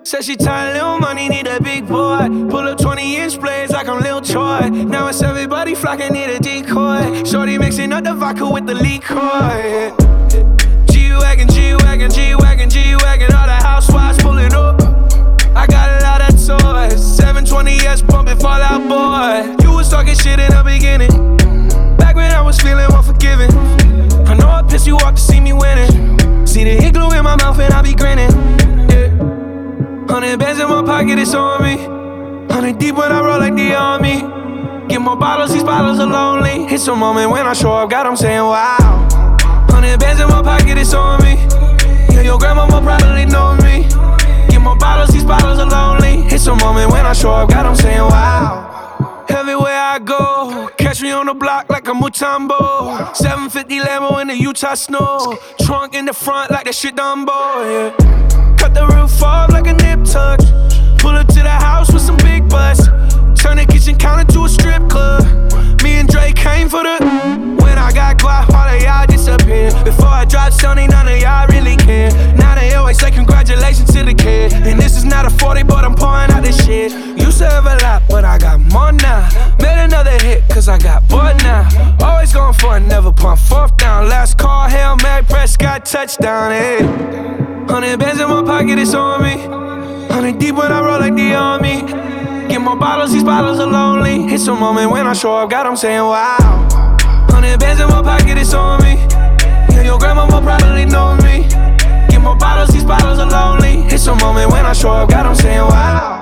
Said she tired, little money, need a big boy. Pull up 20-inch blades like I'm Lil Troy. Now it's everybody flocking, need a decoy. Shorty mixing up the vodka with the liquor. G-Wagon, G-Wagon, G-Wagon, G-Wagon. All the housewives pulling up. I got a lot of toys. 720S pumping Fall Out Boy. You was talking shit in the beginning. Back when I was feeling unforgiving. I know I pissed you off to see me winning. See the igloo in my mouth and I be grinning. 100 bands in my pocket, it's on me. 100 deep when I roll like the army. Get more bottles, these bottles are lonely. It's a moment when I show up, God, I'm saying wow. 100 bands in my pocket, it's on me. Yeah, your grandma will probably know me. Get more bottles, these bottles are lonely. It's a moment when I show up, God, I'm saying wow. Everywhere I go, catch me on the block like a Mutombo. 750 Lambo in the Utah snow. Trunk in the front like that shit Dumbo, yeah. Cut the roof off like a nip tuck. Pull up to the house with some big butts. Turn the kitchen counter to a strip club. Me and Drake came for the. When I got guap, all of y'all disappear. Before I drop Sony, none of y'all really care. Now they always say congratulations to the kid. And this is not a 40, but I'm pouring out this shit. Used to have a lot, but I got more now. Made another hit, cause I got bored now. Always going for it, never pump fourth down. Last call, Hail Mary, Prescott, touchdown, hey. 100 bands in my pocket, it's on me. 100 deep when I roll like the army. Get more bottles, these bottles are lonely. It's a moment when I show up, God, I'm saying wow. 100 bands in my pocket, it's on me. Yeah, your grandma will probably know me. Get more bottles, these bottles are lonely. It's a moment when I show up, God, I'm saying wow.